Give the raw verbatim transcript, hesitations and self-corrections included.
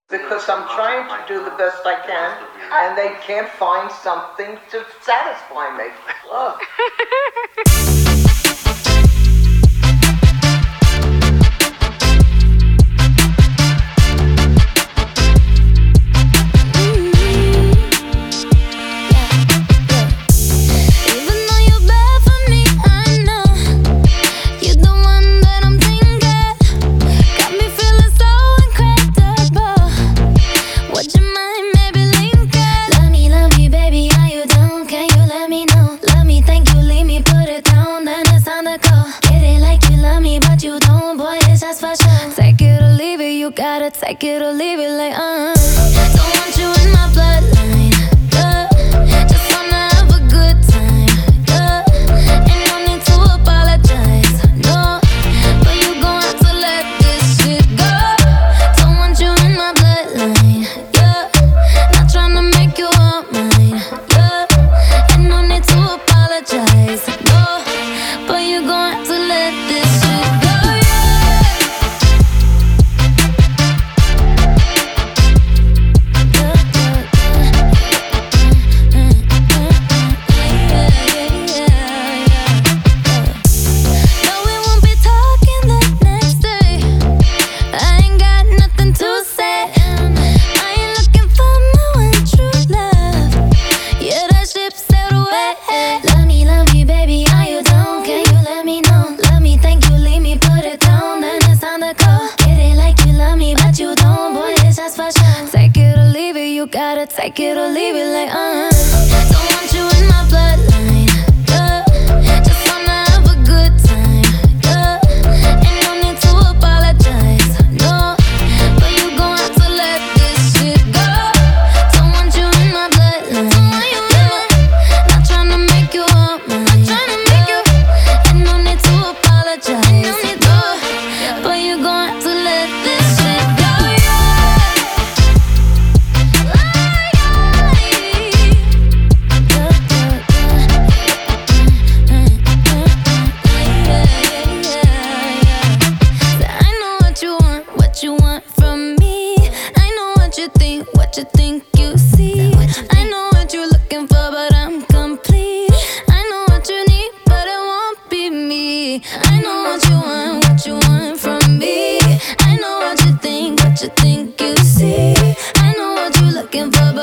because I'm trying to do the best I can, and they can't find something to satisfy me. Look. Gotta take it or leave it, like, uh don't want you in my bloodline, yeah. Just wanna have a good time, yeah. Ain't no need to apologize, no. But you gon' have to let this shit go. Don't want you in my bloodline, yeah. Not tryna make you all mine, yeah. Ain't no need to apologize, no. But you gon' have to let this shit go. Gotta take it or leave it, like, uh don't want you in my bloodline, yeah. Just wanna have a good time, yeah. Ain't no need to apologize, no. But you gon' have to let this shit go. Don't want you in my bloodline, yeah. Not tryna make you all mine, yeah. Ain't no need to apologize, no. But you gon' have to let this shit go. What you think you see? I know what you're looking for, but I'm complete. I know what you need, but it won't be me. I know what you want, what you want from me. I know what you think, what you think you see. I know what you're looking for,